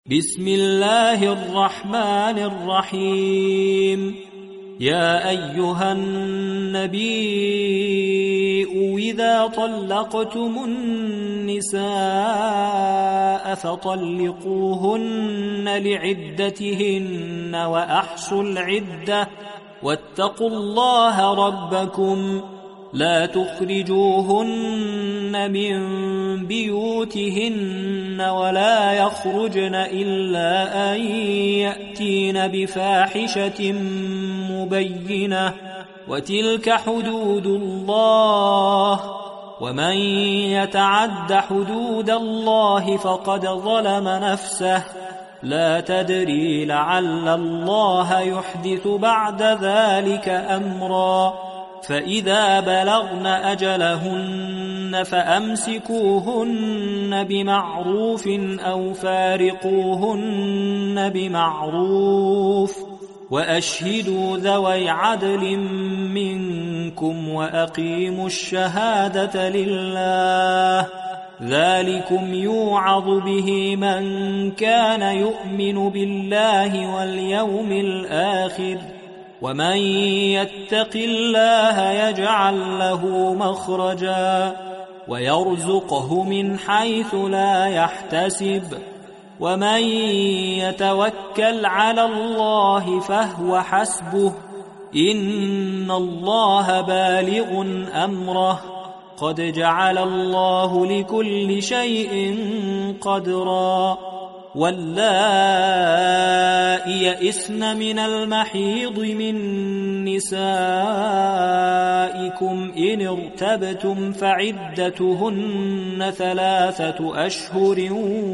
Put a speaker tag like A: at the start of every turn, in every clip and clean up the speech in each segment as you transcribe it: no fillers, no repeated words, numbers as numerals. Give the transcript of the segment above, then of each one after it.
A: بسم الله الرحمن الرحيم. يا أيها النبي إذا طلقتم النساء فطلقوهن لعدتهن وأحصوا العدة واتقوا الله ربكم لا تخرجوهن من بيوتهن ولا يخرجن إلا أن يأتين بفاحشة مبينة وتلك حدود الله ومن يتعد حدود الله فقد ظلم نفسه لا تدري لعل الله يحدث بعد ذلك أمرا فإذا بلغن أجلهن فأمسكوهن بمعروف أو فارقوهن بمعروف وأشهدوا ذوي عدل منكم وأقيموا الشهادة لله ذلكم يوعظ به من كان يؤمن بالله واليوم الآخر ومن يتق الله يجعل له مخرجا ويرزقه من حيث لا يحتسب ومن يتوكل على الله فهو حسبه إن الله بالغ أمره قد جعل الله لكل شيء قدرا واللائي يئسن من المحيض من نسائكم إن ارتبتم فعدتهن 3 أشهر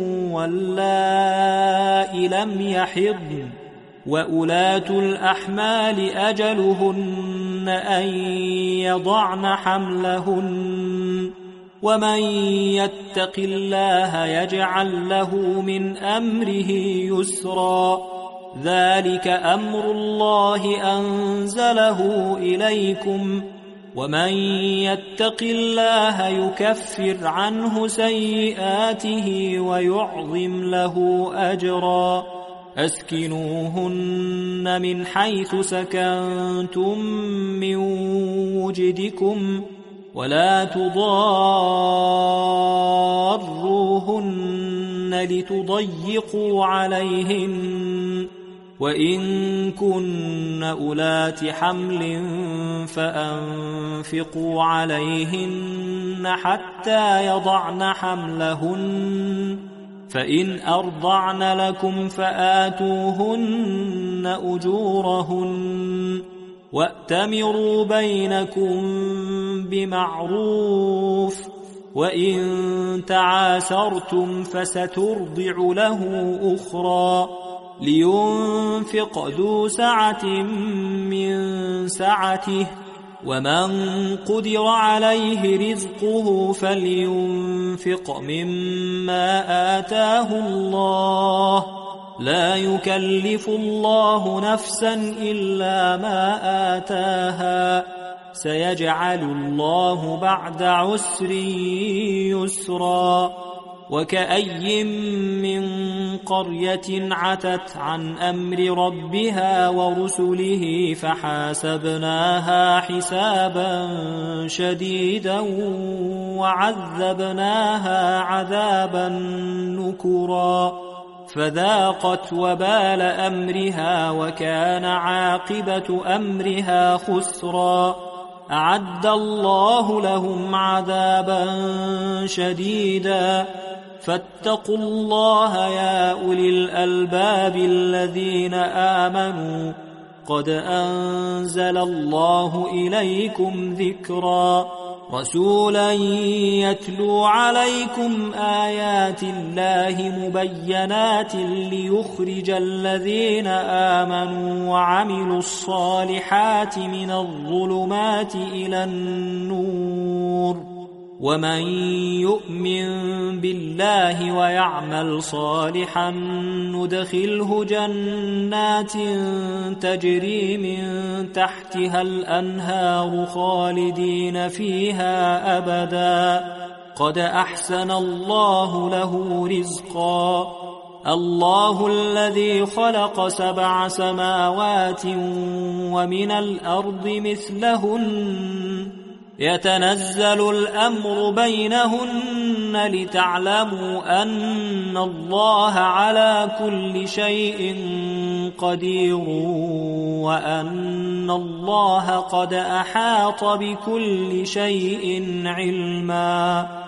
A: واللائي لم يحضن وأولاة الأحمال أجلهن أن يضعن حملهن ومن يتق الله يجعل له من أمره يسرا ذلك أمر الله أنزله إليكم ومن يتق الله يكفر عنه سيئاته ويعظم له أجرا أسكنوهن من حيث سكنتم من وجدكم ولا تضاروهن لتضيقوا عليهن وإن كن أولات حمل فأنفقوا عليهن حتى يضعن حملهن فإن أرضعن لكم فآتوهن أجورهن وأتمروا بينكم بمعروف وإن تعاسرتم فسترضع له أخرى لينفق ذو سعة من سعته ومن قدر عليه رزقه فلينفق مما آتاه الله لا يكلف الله نفسا إلا ما آتاها سيجعل الله بعد عسر يسرا وكأي من قرية عتت عن أمر ربها ورسله فحاسبناها حسابا شديدا وعذبناها عذابا نكرا فذاقت وبال أمرها وكان عاقبة أمرها خسرا أعد الله لهم عذابا شديدا فاتقوا الله يا أولي الألباب الذين آمنوا قد أنزل الله إليكم ذكرا رسولا يتلو عليكم آيات الله مبينات ليخرج الذين آمنوا وعملوا الصالحات من الظلمات إلى النور ومن يؤمن بالله ويعمل صالحا ندخله جنات تجري من تحتها الأنهار خالدين فيها أبدا قد أحسن الله له رزقا الله الذي خلق 7 سماوات ومن الأرض مثلهن يتنزل الأمر بينهن لتعلموا أن الله على كل شيء قدير وأن الله قد أحاط بكل شيء علما